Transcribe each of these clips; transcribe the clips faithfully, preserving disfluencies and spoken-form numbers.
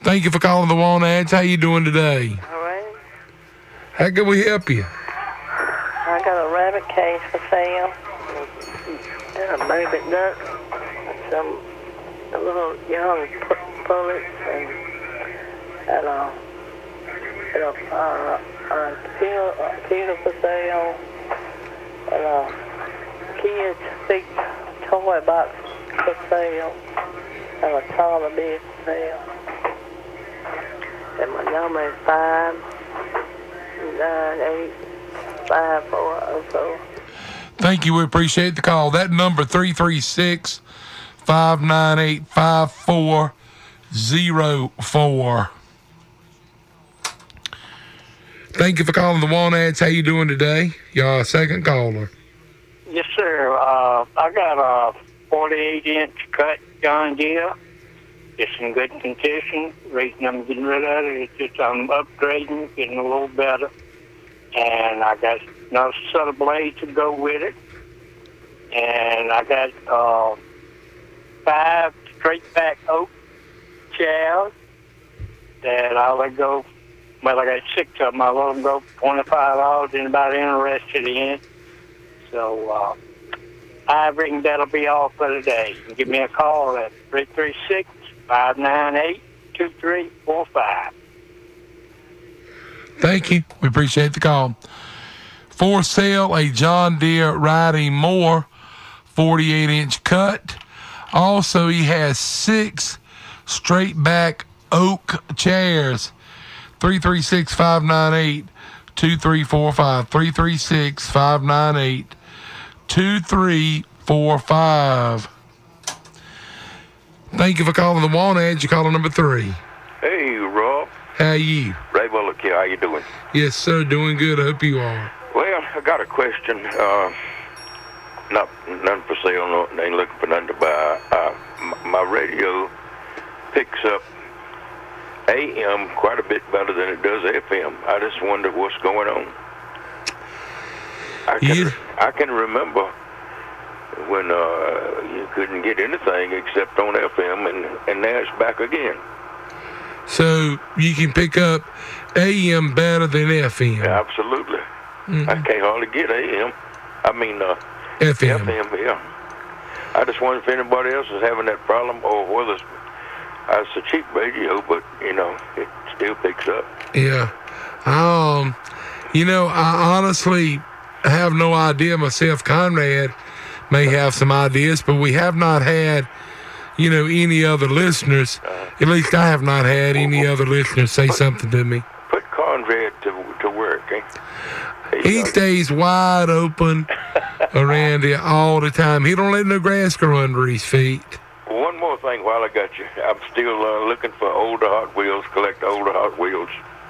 Thank you for calling the Want Ads. How you doing today? All right. How can we help you? I got a rabbit cage for sale. And a baby duck. Some a little young pu- pullets and, and a, and a, uh, a, kilo, a kilo for sale. And a kid's big toy box for sale. And a taller bed for sale. And my number is five nine eight five four oh four. Thank you. We appreciate the call. That number, three three six, five nine eight, five four oh four. Thank you for calling the Want Ads. How you doing today? Y'all second caller. Yes, sir. Uh, I got a forty-eight inch cut John Deere. It's in good condition. Reason I'm getting rid of it is just I'm upgrading, getting a little better. And I got another set of blades to go with it. And I got uh, five straight back oak chairs that I'll let go. Well, I got six of them. I'll let them go twenty-five dollars. Anybody interested in. So uh, I reckon that'll be all for today. You can give me a call at three three six, five nine eight, two three four five. Thank you. We appreciate the call. For sale, a John Deere riding mower, forty-eight inch cut. Also, he has six straight back oak chairs. three three six, five nine eight, two three four five. three three six, five nine eight, two three four five. Thank you for calling the Want Ads. You're calling number three. Hey, Rob. How are you? Ray Bullock here. How you doing? Yes, sir. Doing good. I hope you are. Well, I got a question. Uh, not none for sale. No, ain't looking for nothing to buy. Uh, m- my radio picks up A M quite a bit better than it does F M. I just wonder what's going on. I can, Yeah. I can remember when uh, you couldn't get anything except on F M, and, and now it's back again. So you can pick up A M better than F M. Absolutely. Mm-hmm. I can't hardly get A M. I mean, uh, F M. F M, yeah. I just wonder if anybody else is having that problem, or whether it's, uh, it's a cheap radio, but, you know, it still picks up. Yeah. Um, you know, I honestly have no idea myself. Conrad may have some ideas, but we have not had, you know, any other listeners. At least I have not had any other listeners say something to me. Put Conrad to, to work, eh? He stays wide open around here all the time. He don't let no grass grow under his feet. One more thing while I got you. I'm still uh, looking for older Hot Wheels, collect older Hot Wheels.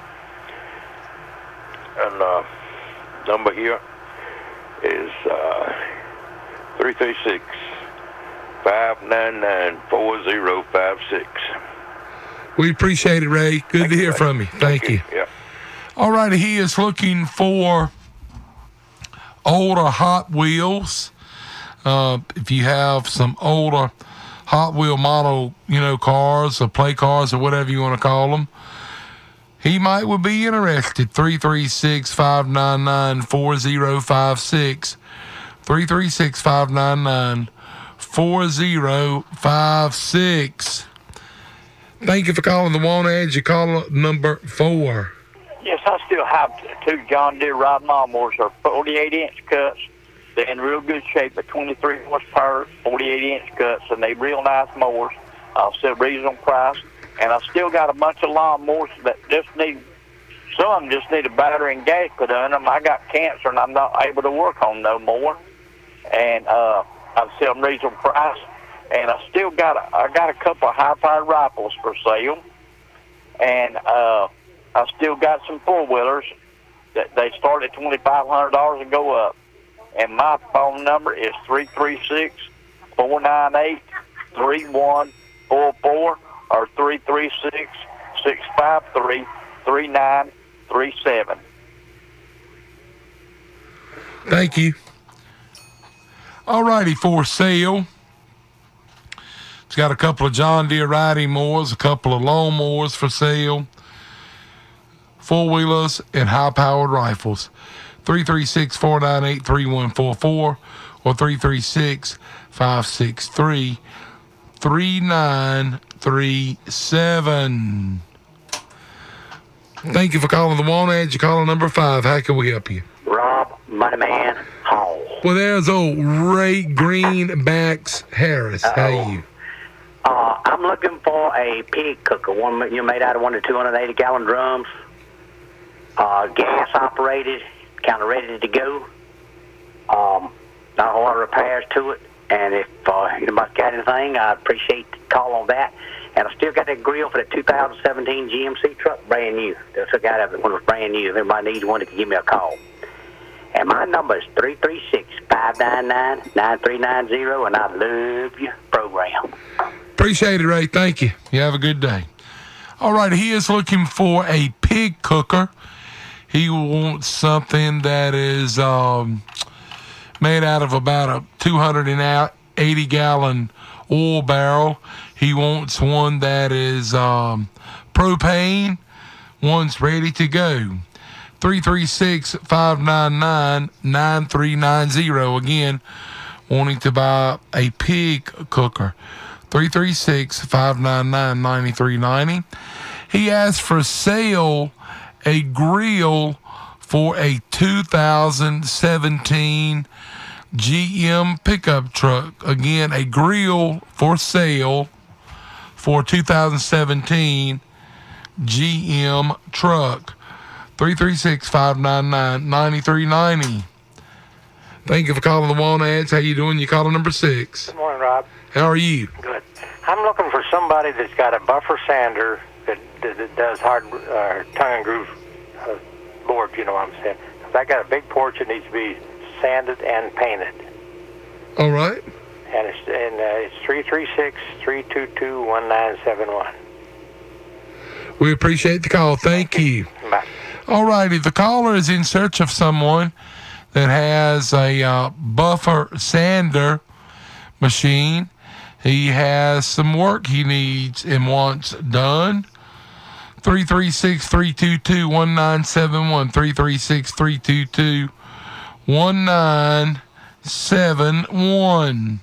And uh, number here is uh, three three six, five nine nine, four oh five six. We appreciate it, Ray. Good Thank to you, hear Ray. from you. Thank, Thank you. you. Yeah. All right, he is looking for older Hot Wheels. Uh, if you have some older Hot Wheel model, you know, cars or play cars or whatever you want to call them, he might would be interested. three three six, five nine nine, four oh five six. three three six, five nine nine, four oh five six. Thank you for calling the Want Ads. You call number four. Yes, I still have two John Deere ride lawnmowers. They're forty-eight inch cuts. They're in real good shape at twenty-three horsepower, forty-eight inch cuts, and they're real nice mowers. I'll set a reasonable price. And I still got a bunch of lawnmowers that just need, some of them just need a battery and gas put in them. I got cancer and I'm not able to work on no more. And uh, I've set them reasonable price. And I still got, a, I got a couple of high-powered rifles for sale. And uh, I still got some four-wheelers that they start at twenty-five hundred dollars and go up. And my phone number is three three six, four nine eight, three one four four or three three six, six five three, three nine three seven. Thank you. All righty, for sale. It's He's got a couple of John Deere riding mowers, a couple of lawn mowers for sale, four-wheelers, and high-powered rifles. three three six, four nine eight, three one four four or three three six, five six three, three nine three seven. Thank you for calling the Want Ads. You're calling number five. How can we help you? Rob, Money Man, Hall. Well, there's old Ray Greenbacks Harris. How Uh-oh. you? Uh, I'm looking for a pig cooker, one you made out of one of the two hundred eighty gallon drums, uh, gas operated, kind of ready to go. Um, not a whole lot of repairs to it, and if uh, anybody's got anything, I'd appreciate the call on that. And I still got that grill for the two thousand seventeen G M C truck, brand new. That's a guy that when it was brand new. If anybody needs one, they can give me a call. And my number is three three six, five nine nine, nine three nine zero, and I love your program. Appreciate it, Ray. Thank you. You have a good day. All right, he is looking for a pig cooker. He wants something that is um, made out of about a two hundred eighty gallon oil barrel. He wants one that is um, propane. One's ready to go. three three six, five nine nine, nine three nine zero. Again, wanting to buy a pig cooker. three three six, five nine nine, nine three nine zero. He asked for sale a grill for a two thousand seventeen G M pickup truck. Again, a grill for sale for two thousand seventeen G M truck. three three six, five nine nine, nine three nine zero. Thank you for calling the Want Ads. How you doing? You calling number six. Good morning, Rob. How are you? Good. I'm looking for somebody that's got a buffer sander that, that, that does hard uh, tongue and groove uh, boards, you know what I'm saying. 'Cause I got a big porch that needs to be sanded and painted. All right. And it's and uh, it's three three six, three two two, one nine seven one. We appreciate the call. Thank you. Bye. All righty. The caller is in search of someone that has a uh, buffer sander machine. He has some work he needs and wants done. three three six, three two two, one nine seven one. three three six, three two two, one nine seven one.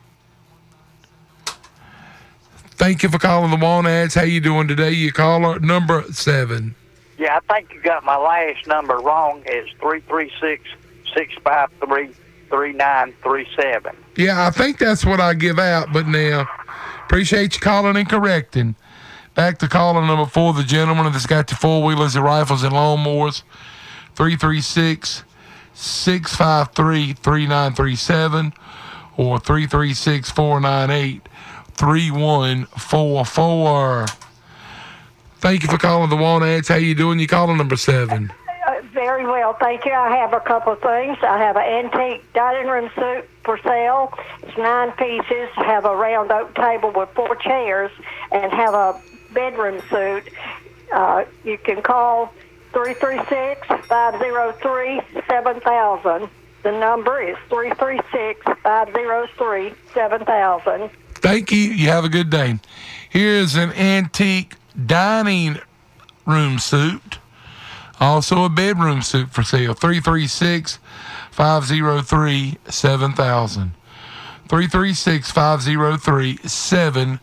Thank you for calling the Want Ads. How you doing today? You caller number seven. Yeah, I think you got my last number wrong. It's three three six, six five three, three nine three seven. Yeah, I think that's what I give out, but now, appreciate you calling and correcting. Back to caller number four, the gentleman that's got the four-wheelers and rifles and lawnmowers, three three six, six five three, three nine three seven or three three six, four nine eight, three one four four. Thank you for calling the Want Ads. How you doing? You calling number seven. Uh, very well, thank you. I have a couple of things. I have an antique dining room suite for sale. It's nine pieces. Have a round oak table with four chairs, and have a bedroom suite. Uh, you can call three three six, five zero three, seven thousand. The number is three three six, five zero three, seven thousand. Thank you. You have a good day. Here's an antique dining room suite. Also a bedroom suite for sale. three three six, five zero three, seven thousand. three three six, five zero three, seven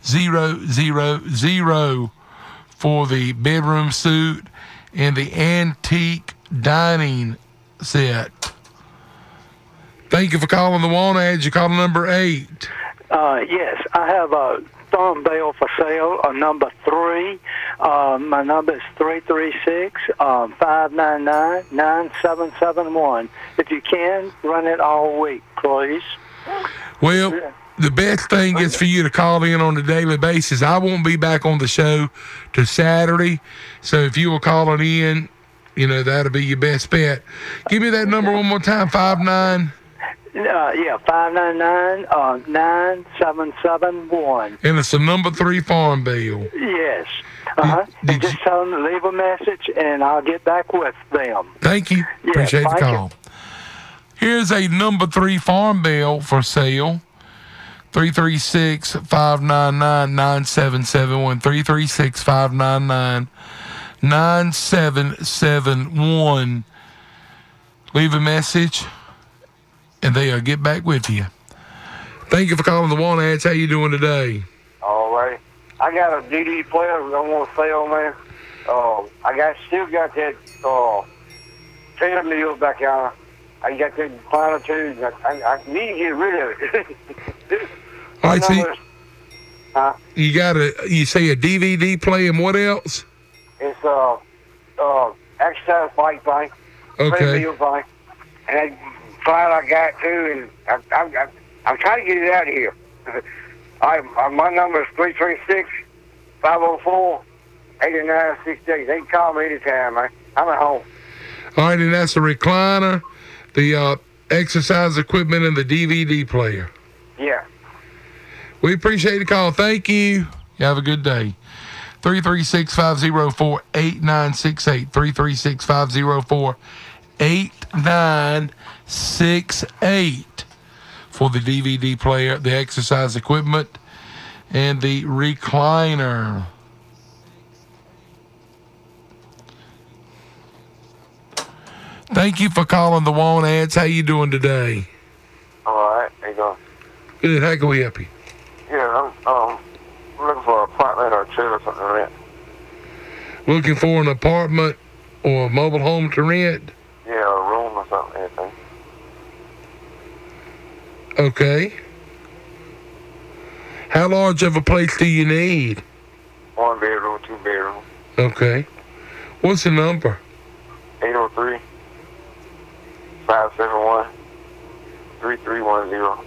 thousand for the bedroom suite and the antique dining set. Thank you for calling the Want Ads. You call number eight. Uh, yes, I have a thumb bale for sale, uh, number three. Uh, my number is three three six, five nine nine, nine seven seven one. If you can, run it all week, please. Well, the best thing is for you to call in on a daily basis. I won't be back on the show till Saturday, so if you will call it in, you know, that'll be your best bet. Give me that number one more time, five nine. Uh, yeah, five nine nine, uh, nine seven seven one. And it's a number three farm bill. Yes. Uh-huh. Did- did And just you- tell them to leave a message, and I'll get back with them. Thank you. Yeah, Appreciate the thank call. Here's a number three farm bill for sale. three three six, five nine nine, nine seven seven one. three three six, five nine nine, nine seven seven one. Leave a message, and they'll get back with you. Thank you for calling the Want Ads. How you doing today? All right. I got a D V D player I want to sell, man. Uh, I got still got that uh, ten mil back out. I got that final too. I, I, I need to get rid of it. All right, see, huh? you got a, you say a D V D player, and what else? It's uh, uh, exercise bike thing. Okay. Meal thing. And that file I got too, and I, I, I, I'm trying to get it out of here. I, I, my number is three three six, five oh four, eight nine six eight. They can call me anytime, man. I'm at home. All right, and that's the recliner, the uh, exercise equipment, and the D V D player. Yeah. We appreciate the call. Thank you. You have a good day. three three six, five oh four, eight nine six eight. three three six, five oh four, eight nine six eight for the D V D player, the exercise equipment, and the recliner. Thank you for calling the Want Ads. How you doing today? All right. There you go. Good. How can we help you? Yeah, I'm um, looking for an apartment or a chair or something like that. Looking for an apartment or a mobile home to rent? Yeah, a room or something, anything. Okay. How large of a place do you need? One bedroom, two bedroom. Okay. What's the number? eight oh three, five seven one, three three one zero.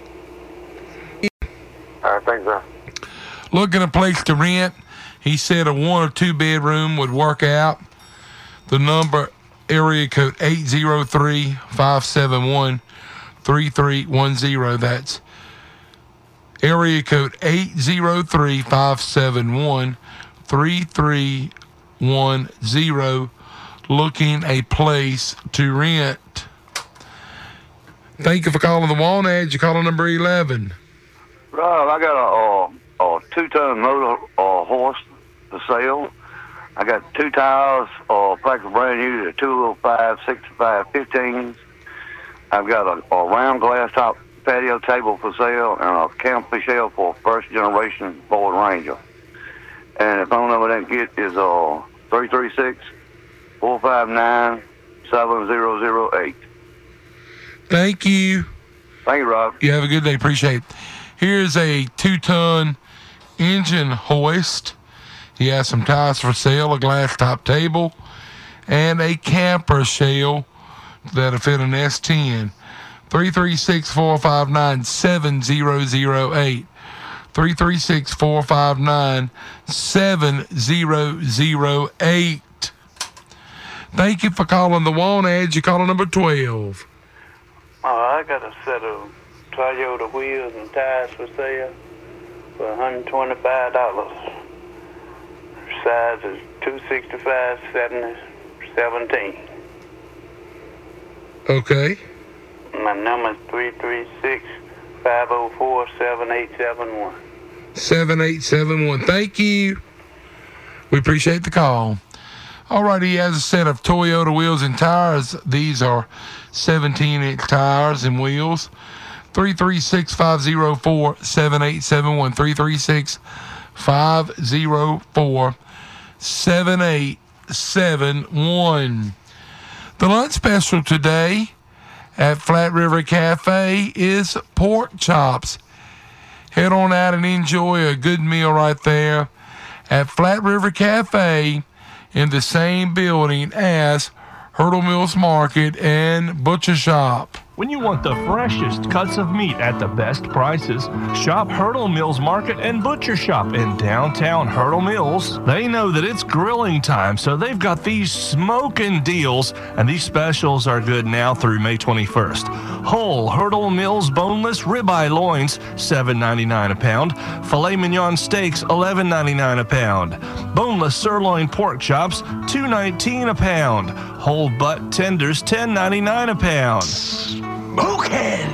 All right, thanks, sir. Looking a place to rent. He said a one or two bedroom would work out. The number, area code eight oh three, five seven one, three three one zero. That's area code eight oh three, five seven one, three three one zero. Looking a place to rent. Thank you for calling the Want Ads. You're calling number eleven. Rob, I got a, a, a two-ton motor uh, horse for sale. I got two tires, uh, pack of brand new, the two oh five, sixty-five, fifteens. I've got a, a round glass top patio table for sale and a canopy shelf for first generation Ford Ranger. And the phone number I didn't get is uh, three three six, four five nine, seven zero zero eight. Thank you. Thank you, Rob. You have a good day. Appreciate it. Here's a two-ton engine hoist. He has some tires for sale, a glass top table, and a camper shell that'll fit an S ten. three three six, four five nine, seven zero zero eight. three three six, four five nine, seven zero zero eight. Thank you for calling the Want Ads. You're calling number twelve. Oh, I got a set of Toyota wheels and tires for sale for one hundred twenty-five dollars. Size is two sixty-five, seventy, seventeen. Okay. My number is three three six, five oh four, seven eight seven one. seven eight seven one. Thank you. We appreciate the call. All right, he has a set of Toyota wheels and tires. These are seventeen-inch tires and wheels. three three six, five oh four, seven eight seven one. three three six, five oh four, seven eight seven one. The lunch special today at Flat River Cafe is pork chops. Head on out and enjoy a good meal right there at Flat River Cafe in the same building as Hurdle Mills Market and Butcher Shop. When you want the freshest cuts of meat at the best prices, shop Hurdle Mills Market and Butcher Shop in downtown Hurdle Mills. They know that it's grilling time, so they've got these smoking deals, and these specials are good now through May twenty-first. Whole Hurdle Mills boneless ribeye loins, seven ninety-nine a pound. Filet mignon steaks, eleven ninety-nine a pound. Boneless sirloin pork chops, two nineteen a pound. Whole butt tenders, ten ninety-nine a pound. Smoking!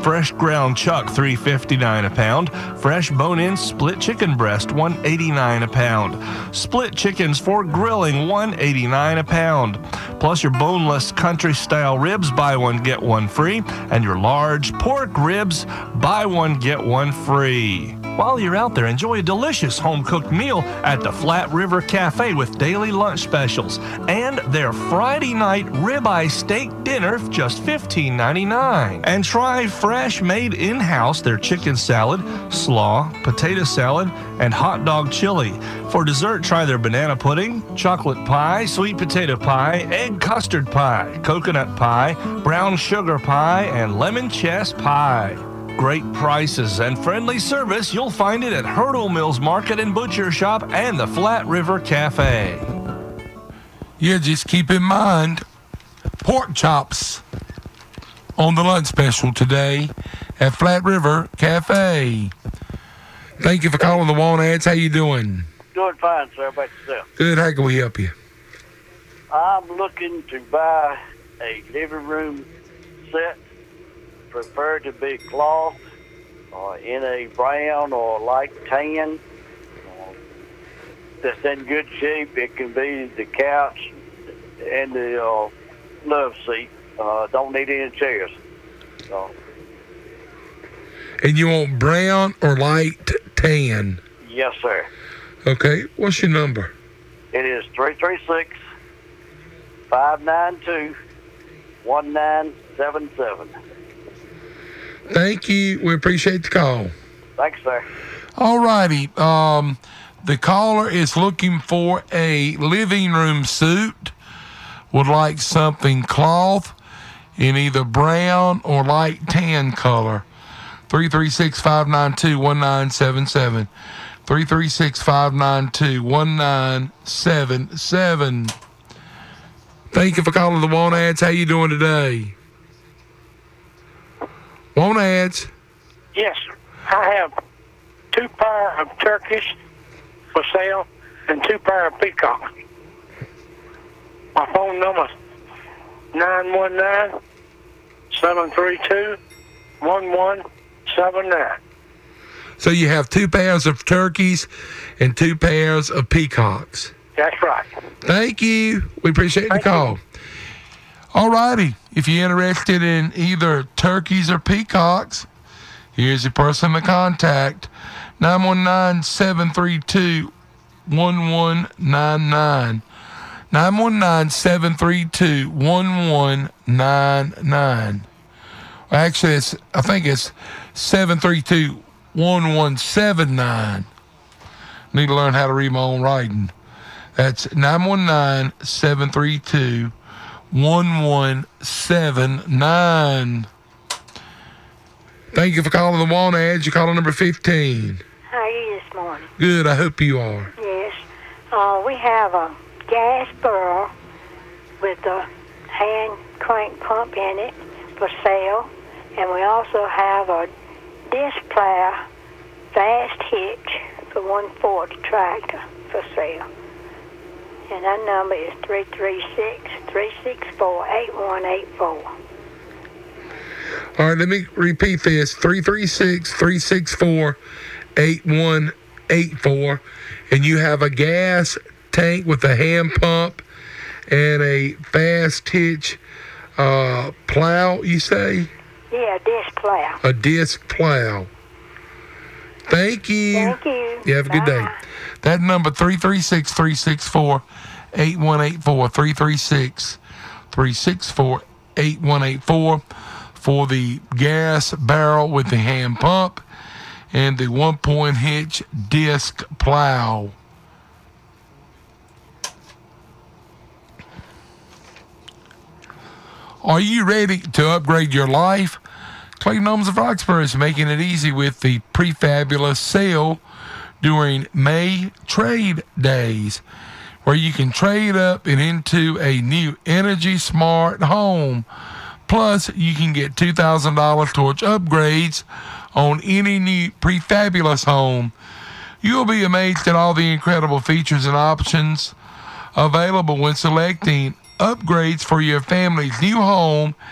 Fresh ground chuck, three fifty-nine a pound. Fresh bone-in split chicken breast, one eighty-nine a pound. Split chickens for grilling, one eighty-nine a pound. Plus your boneless country-style ribs, buy one, get one free. And your large pork ribs, buy one, get one free. While you're out there, enjoy a delicious home-cooked meal at the Flat River Cafe with daily lunch specials and their Friday night ribeye steak dinner for just fifteen ninety-nine. And try fresh made in-house their chicken salad, slaw, potato salad, and hot dog chili. For dessert, try their banana pudding, chocolate pie, sweet potato pie, egg custard pie, coconut pie, brown sugar pie, and lemon chess pie. Great prices and friendly service, you'll find it at Hurdle Mills Market and Butcher Shop and the Flat River Cafe. Yeah, just keep in mind, pork chops on the lunch special today at Flat River Cafe. Thank you for calling the Want Ads. How you doing? Doing fine, sir. About yourself? Good. How can we help you? I'm looking to buy a living room set, prefer to be cloth, uh, in a brown or light tan. Uh, that's in good shape. It can be the couch and the uh, love seat. Uh, don't need any chairs. Uh, And you want brown or light tan? yes, sir. Okay. What's your number? It is three three six, five nine two, one nine seven seven. Thank you. We appreciate the call. Thanks, sir. All righty. Um, the caller is looking for a living room suit. Would like something cloth in either brown or light tan color. three three six, five nine two, one nine seven seven. three three six, five nine two, one nine seven seven. Thank you for calling the Want Ads. How you doing today? Want Ads? Yes, I have two pair of turkeys for sale and two pair of peacocks. My phone number is nine one nine, seven three two, one one seven nine. So you have two pairs of turkeys and two pairs of peacocks. That's right. Thank you. We appreciate Thank the call. All righty. If you're interested in either turkeys or peacocks, here's your person to contact. nine one nine, seven three two, one one nine nine. nine one nine, seven three two, one one nine nine. Actually, it's, I think it's seven three two, one one seven nine. Need to learn how to read my own writing. That's nine one nine, seven three two, one one seven nine. Thank you for calling the Want Ads. You're calling number fifteen. How are you this morning? Good, I hope you are. Yes. Uh, we have a gas burrow with a hand crank pump in it for sale. And we also have a disc plow fast hitch for one forty tractor for sale. And our number is three three six, three six four, eight one eight four. All right, let me repeat this. three three six, three six four, eight one eight four. And you have a gas tank with a hand pump and a fast hitch uh, plow, you say? Yeah, disc plow. A disc plow. Thank you. Thank you. You have a good day. That number, three three six, three six four, eight one eight four, three three six, three six four, eight one eight four for the gas barrel with the hand pump and the one-point hitch disc plow. Are you ready to upgrade your life? Clayton Homes of Roxborough is making it easy with the Prefabulous sale during May Trade Days, where you can trade up and into a new Energy Smart home. Plus, you can get two thousand dollars towards upgrades on any new Prefabulous home. You'll be amazed at all the incredible features and options available when selecting upgrades for your family's new home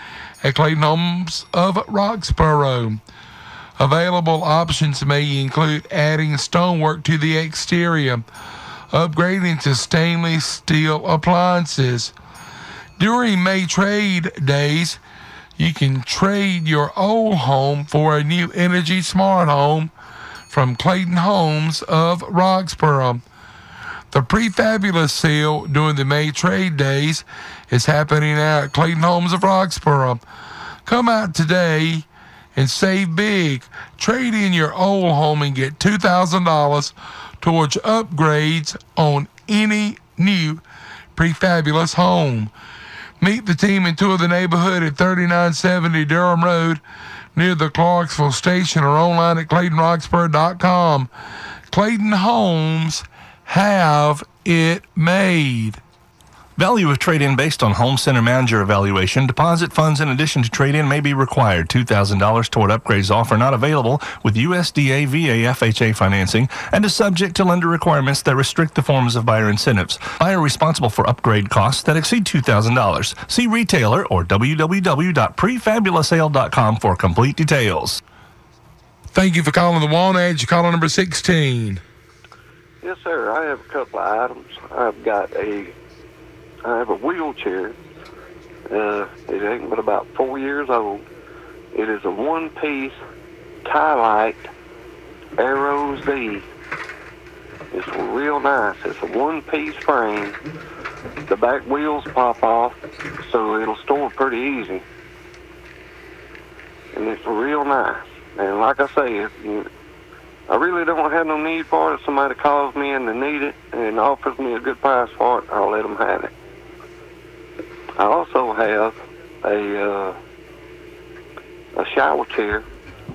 at Clayton Homes of Roxborough. Available options may include adding stonework to the exterior, upgrading to stainless steel appliances. During May trade days, you can trade your old home for a new Energy Smart home from Clayton Homes of Roxborough. The Prefabulous sale during the May trade days is happening at Clayton Homes of Roxborough. Come out today and save big. Trade in your old home and get two thousand dollars towards upgrades on any new Prefabulous home. Meet the team and tour the neighborhood at thirty-nine seventy Durham Road near the Clarksville Station, or online at clayton roxborough dot com. Clayton Homes, have it made. Value of trade-in based on Home Center Manager evaluation. Deposit funds in addition to trade-in may be required. two thousand dollars toward upgrades offer not available with U S D A V A F H A financing and is subject to lender requirements that restrict the forms of buyer incentives. Buyer responsible for upgrade costs that exceed two thousand dollars. See retailer or w w w dot prefabulous sale dot com for complete details. Thank you for calling the Walnut Edge. Caller number sixteen. Yes, sir. I have a couple of items. I've got a I have a wheelchair. Uh, it ain't but about four years old. It is a one-piece Tylite Arrow Z. It's real nice. It's a one-piece frame. The back wheels pop off, so it'll store pretty easy. And it's real nice. And like I say, if you, I really don't have no need for it. If somebody calls me and they need it and offers me a good price for it, I'll let them have it. I also have a uh, a shower chair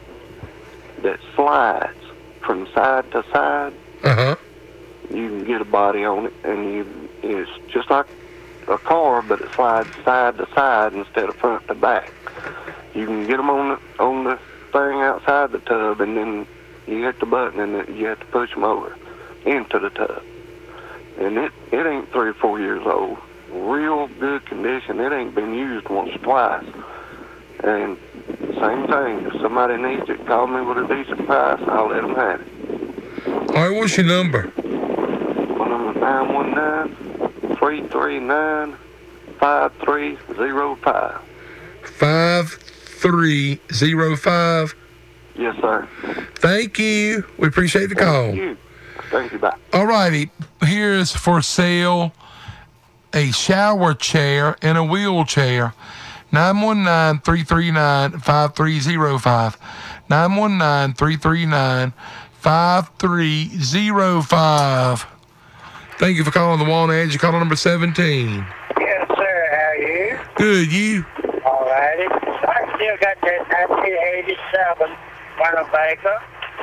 that slides from side to side. Uh-huh. You can get a body on it, and you it's just like a car, but it slides side to side instead of front to back. You can get them on the, on the thing outside the tub, and then you hit the button, and then you have to push them over into the tub. And it, it ain't three or four years old. Real good condition. It ain't been used once or twice. And same thing. If somebody needs it, call me with a decent price. I'll let them have it. All right, what's your number? My number is nine one nine, three three nine, five three zero five. five three zero five. Yes, sir. Thank you. We appreciate the call. Thank you. Thank you. Bye. All righty. Here's for sale a shower chair and a wheelchair. nine one nine, three three nine, five three zero five. nine one nine, three three nine, five three zero five. Thank you for calling the Walnut Edge. Caller number seventeen. Yes, sir. How are you? Good, you? All righty. I still got that nineteen eighty-seven Winnebago.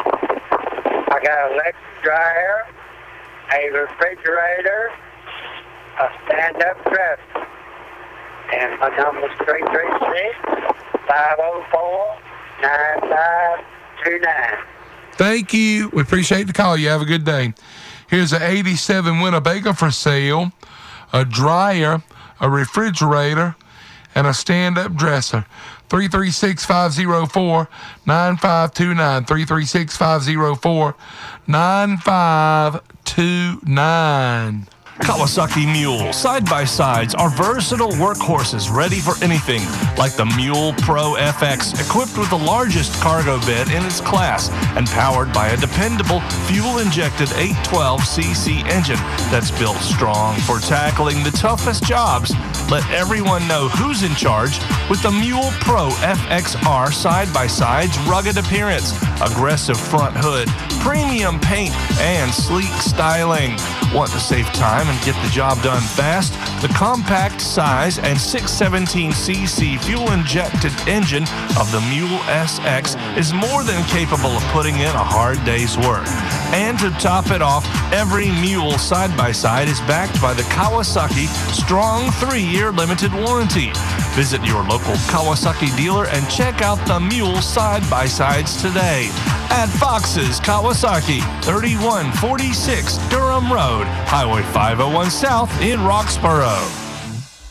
I got an electric dryer, a refrigerator, a stand-up dresser. And my number's three three six, five oh four, nine five two nine. Thank you. We appreciate the call. You have a good day. Here's an eighty-seven Winnebago for sale, a dryer, a refrigerator, and a stand-up dresser. three three six, five oh four, nine five two nine. three three six, five oh four, nine five two nine. Kawasaki Mule side-by-sides are versatile workhorses ready for anything, like the Mule Pro F X, equipped with the largest cargo bed in its class and powered by a dependable fuel-injected eight twelve c c engine that's built strong for tackling the toughest jobs. Let everyone know who's in charge with the Mule Pro F X R side-by-sides rugged appearance, aggressive front hood, premium paint, and sleek styling. Want to save time and get the job done fast? The compact size and six seventeen c c fuel-injected engine of the Mule S X is more than capable of putting in a hard day's work. And to top it off, every Mule side-by-side is backed by the Kawasaki Strong three-year limited warranty. Visit your local Kawasaki dealer and check out the Mule side-by-sides today at Fox's Kawasaki, thirty-one forty-six Durham Road, Highway five oh one South in Roxborough.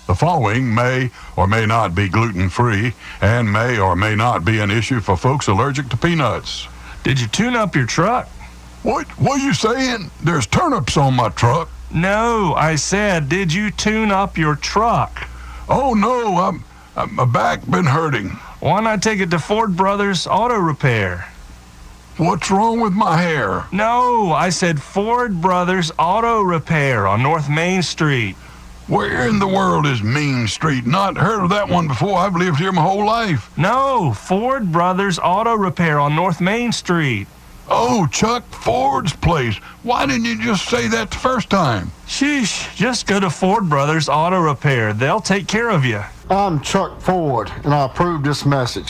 The following may or may not be gluten-free and may or may not be an issue for folks allergic to peanuts. Did you tune up your truck? What? What are you saying? There's turnips on my truck. No, I said, did you tune up your truck? Oh, no, I'm, I'm, my back been hurting. Why not take it to Ford Brothers Auto Repair? What's wrong with my hair? No, I said Ford Brothers Auto Repair on North Main Street. Where in the world is Main Street? Not heard of that one before. I've lived here my whole life. No, Ford Brothers Auto Repair on North Main Street. Oh, Chuck Ford's place. Why didn't you just say that the first time? Sheesh, just go to Ford Brothers Auto Repair. They'll take care of you. I'm Chuck Ford, and I approve this message.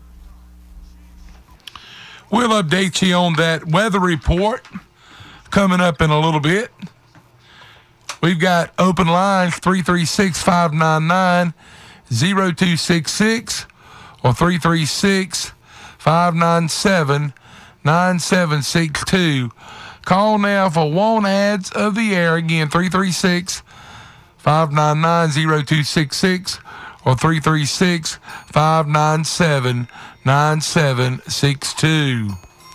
We'll update you on that weather report coming up in a little bit. We've got open lines three three six, five nine nine, zero two six six or three three six, five nine seven, nine seven six two. Call now for want ads of the air. Again, three three six, five nine nine, zero two six six or three three six, five nine seven, nine seven six two.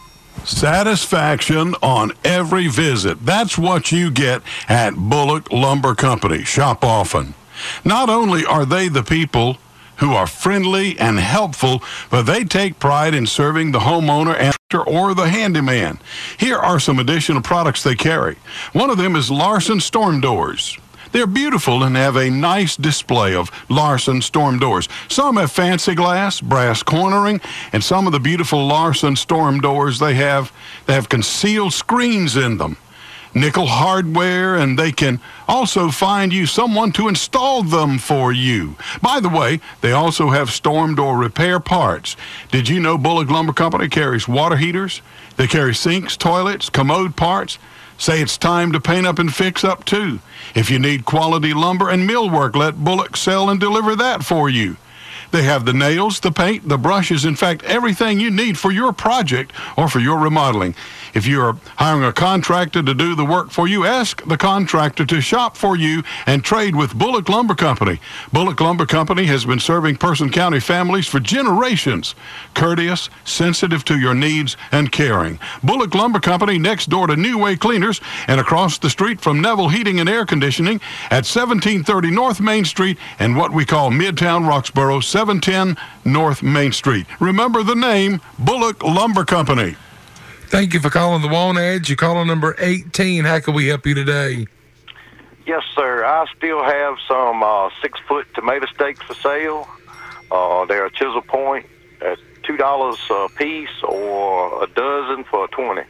Satisfaction on every visit. That's what you get at Bullock Lumber Company. Shop often. Not only are they the people who are friendly and helpful, but they take pride in serving the homeowner and or the handyman. Here are some additional products they carry. One of them is Larson Storm Doors. They're beautiful and have a nice display of Larson storm doors. Some have fancy glass, brass cornering, and some of the beautiful Larson storm doors they have, they have concealed screens in them. Nickel hardware, and they can also find you someone to install them for you. By the way, they also have storm door repair parts. Did you know Bullock Lumber Company carries water heaters? They carry sinks, toilets, commode parts. Say it's time to paint up and fix up, too. If you need quality lumber and millwork, let Bullock sell and deliver that for you. They have the nails, the paint, the brushes, in fact, everything you need for your project or for your remodeling. If you're hiring a contractor to do the work for you, ask the contractor to shop for you and trade with Bullock Lumber Company. Bullock Lumber Company has been serving Person County families for generations. Courteous, sensitive to your needs, and caring. Bullock Lumber Company next door to New Way Cleaners and across the street from Neville Heating and Air Conditioning at seventeen thirty North Main Street and what we call Midtown Roxborough, seven ten North Main Street. Remember the name, Bullock Lumber Company. Thank you for calling the Want Ads. You're calling number eighteen. How can we help you today? Yes, sir. I still have some uh, six-foot tomato steaks for sale. Uh, they're a chisel point at two dollars a piece or a dozen for twenty.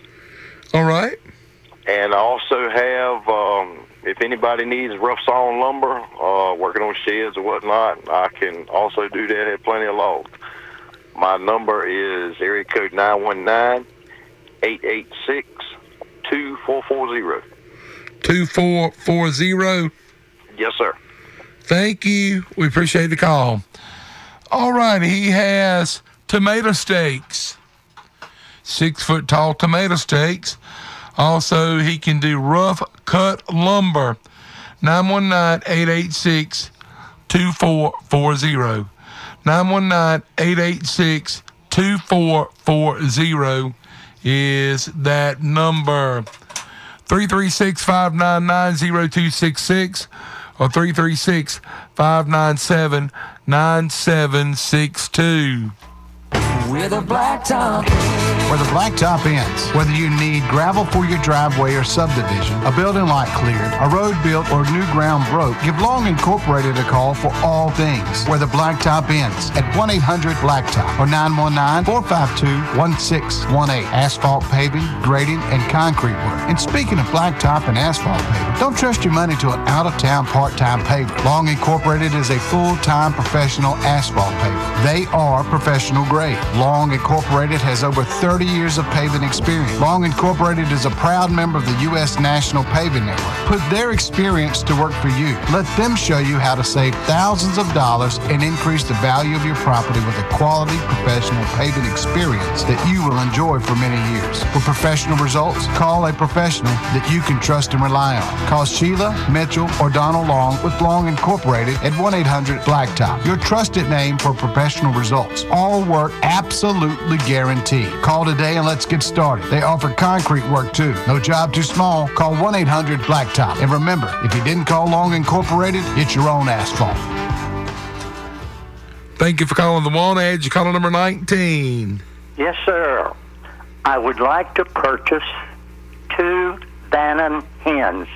All right. And I also have, um, if anybody needs rough sawn lumber, uh, working on sheds or whatnot, I can also do that at Plenty of Logs. My number is area code nine one nine, eight eight six, two four four zero. two four four zero? Yes, sir. Thank you. We appreciate the call. All right, he has tomato steaks, six-foot tall tomato steaks. Also, he can do rough cut lumber. nine one nine, eight eight six, two four four zero. nine one nine, eight eight six, two four four zero is that number. three three six, five nine nine, zero two six six or three three six, five nine seven, nine seven six two. Where the blacktop ends. Where the blacktop ends. Whether you need gravel for your driveway or subdivision, a building lot cleared, a road built, or new ground broke, give Long Incorporated a call for all things. Where the blacktop ends at one eight hundred blacktop or nine one nine, four five two, one six one eight. Asphalt paving, grading, and concrete work. And speaking of blacktop and asphalt paving, don't trust your money to an out-of-town part-time paver. Long Incorporated is a full-time professional asphalt paver. They are professional grade. Long Incorporated has over thirty years of paving experience. Long Incorporated is a proud member of the U S National Paving Network. Put their experience to work for you. Let them show you how to save thousands of dollars and increase the value of your property with a quality professional paving experience that you will enjoy for many years. For professional results, call a professional that you can trust and rely on. Call Sheila, Mitchell, or Donald Long with Long Incorporated at one eight hundred blacktop. Your trusted name for professional results. All work absolutely guaranteed. Call today and let's get started. They offer concrete work too. No job too small. Call one eight hundred blacktop. And remember, if you didn't call Long Incorporated, it's your own asphalt. Thank you for calling the One Edge. You're calling number nineteen. Yes, sir. I would like to purchase two Bannon hens.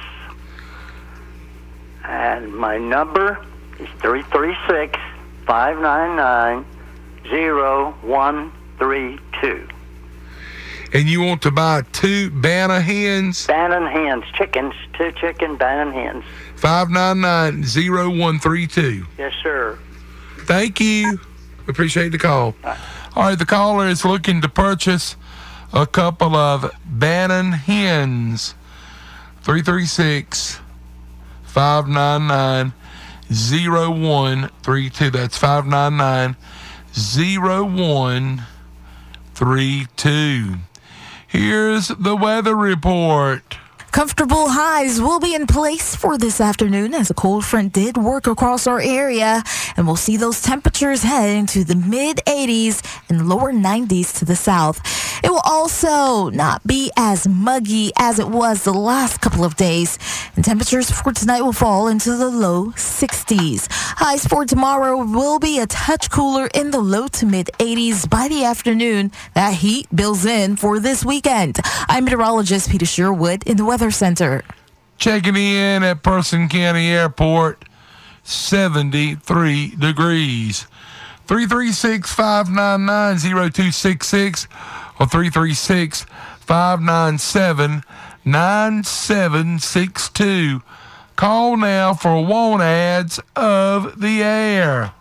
And my number is three three six, five nine nine, zero one three two. And you want to buy two Bannon hens? Bannon hens, chickens, two chicken Bannon hens. five nine nine, zero one three two. Yes, sir. Thank you. Appreciate the call. All right, the caller is looking to purchase a couple of Bannon hens. three three six, five nine nine, zero one three two. That's five nine nine, zero one three two. Here's the weather report. Comfortable highs will be in place for this afternoon as a cold front did work across our area, and we'll see those temperatures head into the mid eighties and lower nineties to the south. It will also not be as muggy as it was the last couple of days, and temperatures for tonight will fall into the low sixties. Highs for tomorrow will be a touch cooler in the low to mid eighties by the afternoon. That heat builds in for this weekend. I'm meteorologist Peter Sherwood in the Weather Center. Checking in at Person County Airport, seventy-three degrees. three three six, five nine nine, zero two six six or three three six, five nine seven, nine seven six two. Call now for Want Ads of the Air.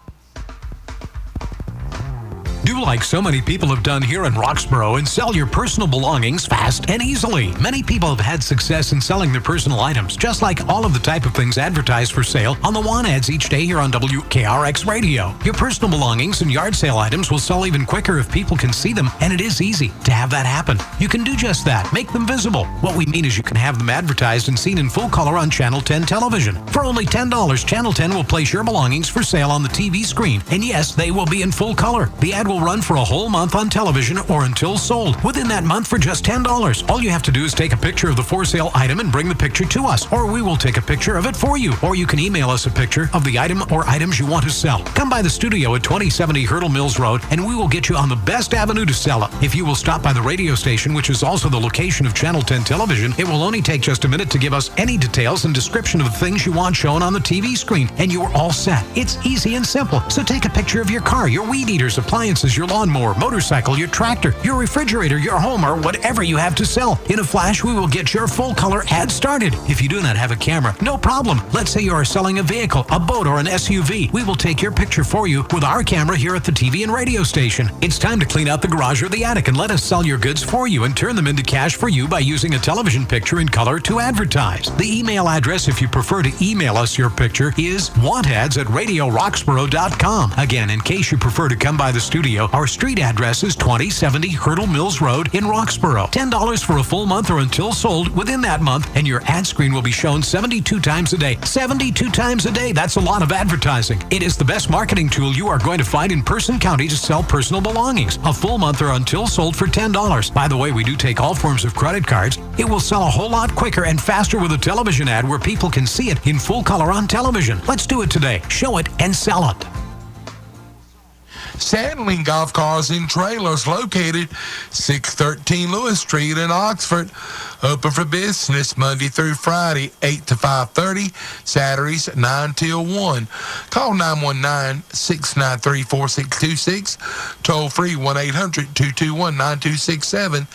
Do like so many people have done here in Roxborough and sell your personal belongings fast and easily. Many people have had success in selling their personal items, just like all of the type of things advertised for sale on the Want Ads each day here on W K R X Radio. Your personal belongings and yard sale items will sell even quicker if people can see them, and it is easy to have that happen. You can do just that. Make them visible. What we mean is you can have them advertised and seen in full color on Channel ten television. For only ten dollars, Channel ten will place your belongings for sale on the T V screen, and yes, they will be in full color. The ad will run for a whole month on television or until sold. Within that month for just ten dollars. All you have to do is take a picture of the for sale item and bring the picture to us, or we will take a picture of it for you. Or you can email us a picture of the item or items you want to sell. Come by the studio at twenty seventy Hurdle Mills Road and we will get you on the best avenue to sell it. If you will stop by the radio station, which is also the location of Channel ten television, it will only take just a minute to give us any details and description of the things you want shown on the T V screen, and you're all set. It's easy and simple. So take a picture of your car, your weed eaters, appliances, your lawnmower, motorcycle, your tractor, your refrigerator, your home, or whatever you have to sell. In a flash, we will get your full color ad started. If you do not have a camera, no problem. Let's say you are selling a vehicle, a boat, or an S U V. We will take your picture for you with our camera here at the T V and radio station. It's time to clean out the garage or the attic and let us sell your goods for you and turn them into cash for you by using a television picture in color to advertise. The email address, if you prefer to email us your picture, is wantads at radio roxborough dot com. Again, in case you prefer to come by the studio, our street address is twenty seventy Hurdle Mills Road in Roxborough. ten dollars for a full month or until sold within that month, and your ad screen will be shown seventy-two times a day. seventy-two times a day, that's a lot of advertising. It is the best marketing tool you are going to find in Person County to sell personal belongings. A full month or until sold for ten dollars. By the way, we do take all forms of credit cards. It will sell a whole lot quicker and faster with a television ad where people can see it in full color on television. Let's do it today. Show it and sell it. Sandling Golf Cars and Trailers, located six thirteen Lewis Street in Oxford. Open for business Monday through Friday, eight to five thirty, Saturdays nine till one. Call nine one nine, six nine three, four six two six, toll free one eight hundred, two two one, nine two six seven.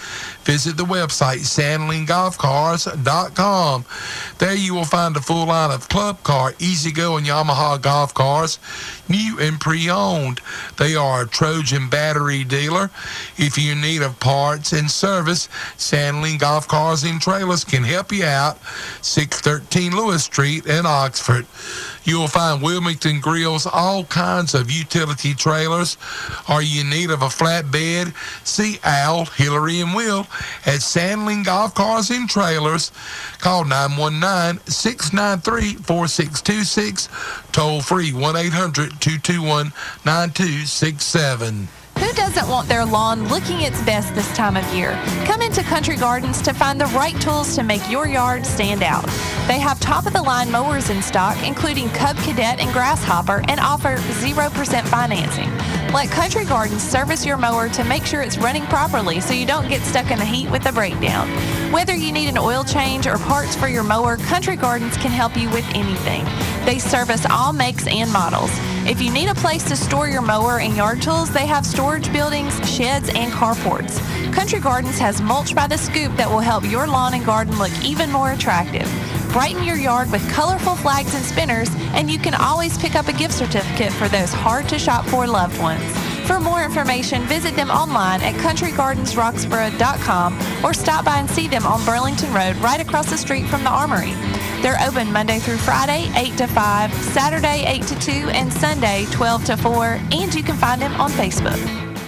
visit the website sandling golf cars dot com. There you will find a full line of Club Car, E-Z-Go, and Yamaha golf cars, new and pre-owned. They are a Trojan battery dealer. If you're in need of parts and service, Sandling Golf Cars and Trailers can help you out. six thirteen Lewis Street in Oxford. You will find Wilmington Grills, all kinds of utility trailers. Are you in need of a flatbed? See Al, Hillary, and Will at Sandling Golf Cars and Trailers. Call nine one nine, six nine three, four six two six. Toll free one eight hundred, two two one, nine two six seven. Who doesn't want their lawn looking its best this time of year? Come into Country Gardens to find the right tools to make your yard stand out. They have top-of-the-line mowers in stock, including Cub Cadet and Grasshopper, and offer zero percent financing. Let Country Gardens service your mower to make sure it's running properly so you don't get stuck in the heat with a breakdown. Whether you need an oil change or parts for your mower, Country Gardens can help you with anything. They service all makes and models. If you need a place to store your mower and yard tools, they have storage buildings, sheds, and carports. Country Gardens has mulch by the scoop that will help your lawn and garden look even more attractive. Brighten your yard with colorful flags and spinners, and you can always pick up a gift certificate for those hard-to-shop-for loved ones. For more information, visit them online at country gardens roxborough dot com or stop by and see them on Burlington Road right across the street from the Armory. They're open Monday through Friday, eight to five, Saturday, eight to two, and Sunday, twelve to four, and you can find them on Facebook.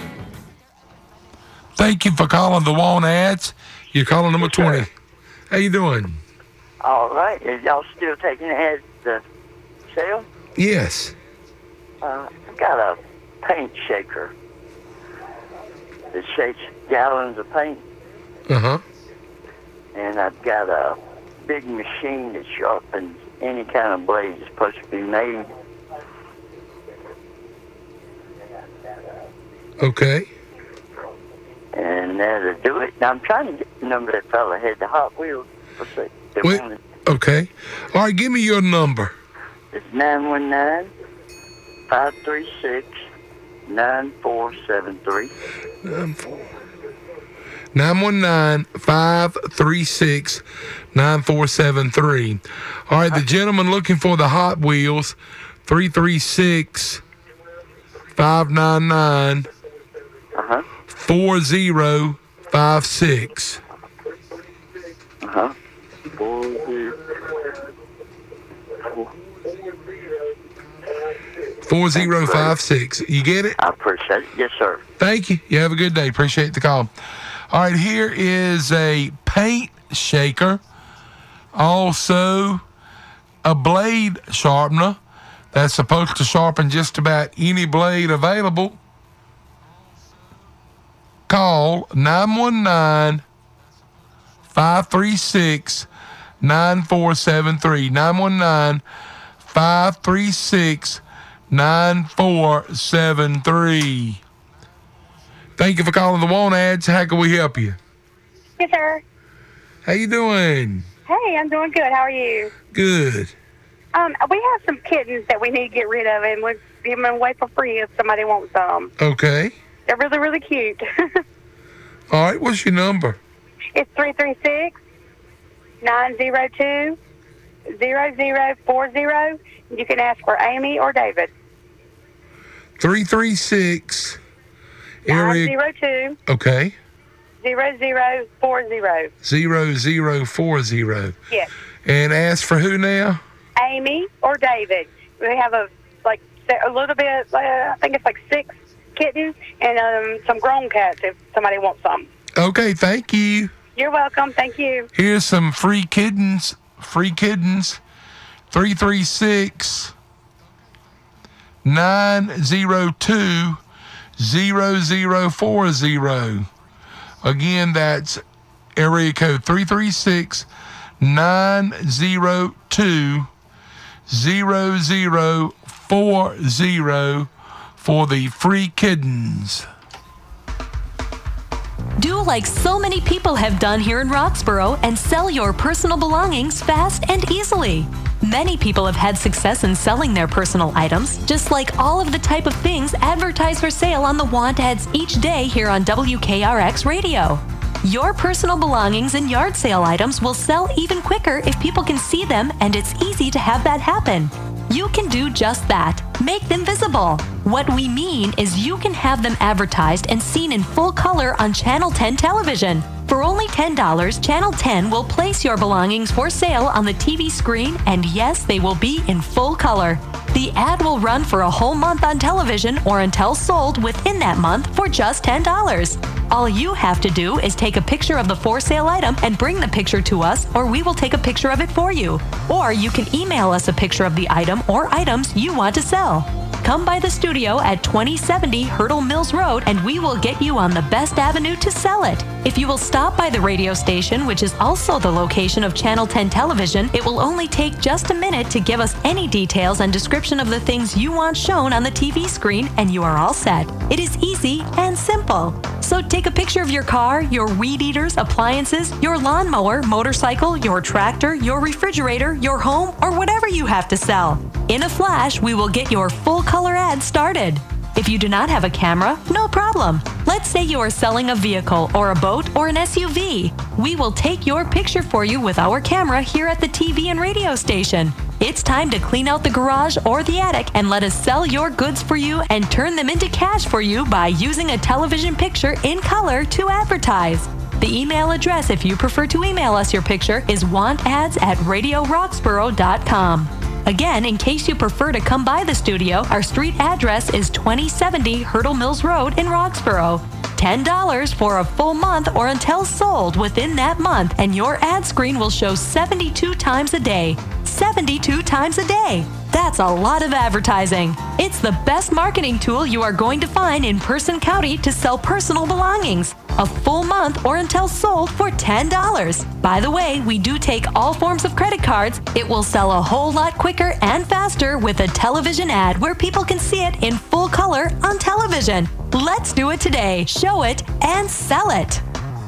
Thank you for calling the Want Ads. You're calling number twenty. How you doing? All right. Is y'all still taking ahead the sale? Yes. Uh, I've got a paint shaker that shakes gallons of paint. Uh-huh. And I've got a big machine that sharpens any kind of blade that's supposed to be made. Okay. And that'll do it. Now, I'm trying to get the number that fella had the Hot Wheels. Let's see. They Wait, wanted- okay. All right, give me your number. It's nine one nine, five three six, nine four seven three. nine four nine one nine, five three six, nine four seven three. All right, the gentleman looking for the Hot Wheels, three three six, five nine nine, Uh-huh. four zero five six. Uh-huh. Four zero. four zero five six. You get it? I appreciate it. Yes, sir. Thank you. You have a good day. Appreciate the call. All right, here is a paint shaker. Also, a blade sharpener that's supposed to sharpen just about any blade available. Call nine one nine, five three six, nine four seven three. nine one nine, five three six, nine four seven three. Thank you for calling the Want Ads. How can we help you? Yes, sir. How you doing? Hey, I'm doing good. How are you? Good. Um, we have some kittens that we need to get rid of, and we'll give them away for free if somebody wants some. Okay. They're really, really cute. All right, what's your number? It's three three six, nine zero two, zero zero four zero. You can ask for Amy or David. three three six. nine zero two, Okay. zero zero four zero. Zero zero four zero. Yes. And ask for who now? Amy or David. We have a like a little bit. Uh, I think it's like six kittens and um, some grown cats. If somebody wants some. Okay, thank you. You're welcome. Thank you. Here's some free kittens. Free kittens. three three six, nine zero two, zero zero four zero. Again, that's area code three three six, nine zero two, zero zero four zero for the free kittens. Do like so many people have done here in Roxborough and sell your personal belongings fast and easily. Many people have had success in selling their personal items, just like all of the type of things advertised for sale on the Want Ads each day here on W K R X Radio. Your personal belongings and yard sale items will sell even quicker if people can see them, and it's easy to have that happen. You can do just that. Make them visible. What we mean is you can have them advertised and seen in full color on Channel ten television. For only ten dollars, Channel ten will place your belongings for sale on the T V screen, and yes, they will be in full color. The ad will run for a whole month on television or until sold within that month for just ten dollars. All you have to do is take a picture of the for sale item and bring the picture to us, or we will take a picture of it for you. Or you can email us a picture of the item or items you want to sell. Come by the studio at twenty seventy Hurdle Mills Road and we will get you on the best avenue to sell it. If you will stop by the radio station, which is also the location of Channel ten television, it will only take just a minute to give us any details and description of the things you want shown on the T V screen, and you are all set. It is easy and simple. So take a picture of your car, your weed eaters, appliances, your lawnmower, motorcycle, your tractor, your refrigerator, your home, or whatever you have to sell. In a flash, we will get your full color ad started. If you do not have a camera, no problem. Let's say you are selling a vehicle or a boat or an S U V. We will take your picture for you with our camera here at the T V and radio station. It's time to clean out the garage or the attic and let us sell your goods for you and turn them into cash for you by using a television picture in color to advertise. The email address, if you prefer to email us your picture, is wantads at radio roxborough dot com. Again, in case you prefer to come by the studio, our street address is twenty seventy Hurdle Mills Road in Roxborough. ten dollars for a full month or until sold within that month, and your ad screen will show seventy-two times a day. seventy-two times a day. That's a lot of advertising. It's the best marketing tool you are going to find in Person County to sell personal belongings. A full month or until sold for ten dollars. By the way, we do take all forms of credit cards. It will sell a whole lot quicker and faster with a television ad where people can see it in full color on television. Let's do it today. Show it and sell it.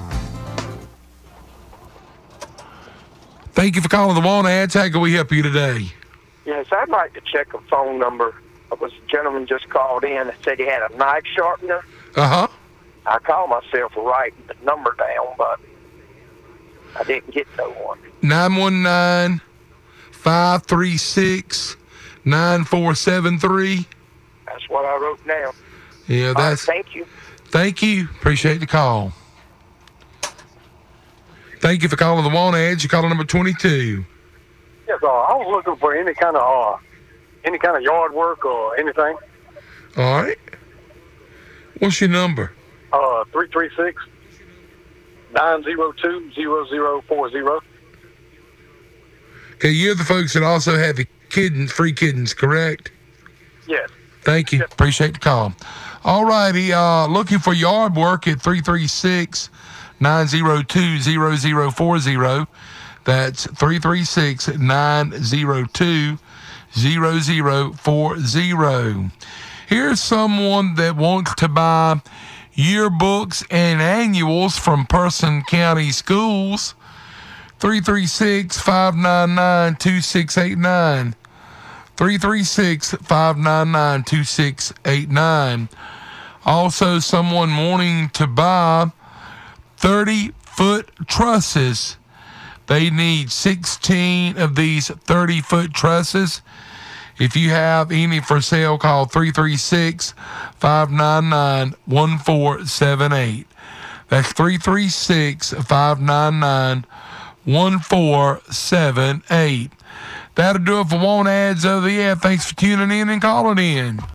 Thank you for calling the Want Ads. How can we help you today? Yes, I'd like to check a phone number. It was a gentleman just called in and said he had a knife sharpener. Uh-huh. I called myself writing the number down, but I didn't get no one. nine one nine, five three six, nine four seven three. That's what I wrote down. Yeah, All that's... right, thank you. Thank you. Appreciate the call. Thank you for calling the Want Ads. You're calling number twenty-two. Yes, uh, I was looking for any kind of uh, any kind of yard work or anything. All right. What's your number? Uh, three three six, nine zero two, zero zero four zero. Okay, you're the folks that also have the kittens, free kittens, correct? Yes. Thank you. Appreciate the call. All righty. Uh, looking for yard work at three three six, nine zero two, zero zero four zero. That's three three six, nine zero two, zero zero four zero. Here's someone that wants to buy yearbooks and annuals from Person County Schools. three three six, five nine nine, two six eight nine. three three six, five nine nine, two six eight nine. Also, someone wanting to buy thirty-foot trusses. They need sixteen of these thirty-foot trusses. If you have any for sale, call three three six, five nine nine, one four seven eight. That's three three six, five nine nine, one four seven eight. That'll do it for Want Ads of the Year. Thanks for tuning in and calling in.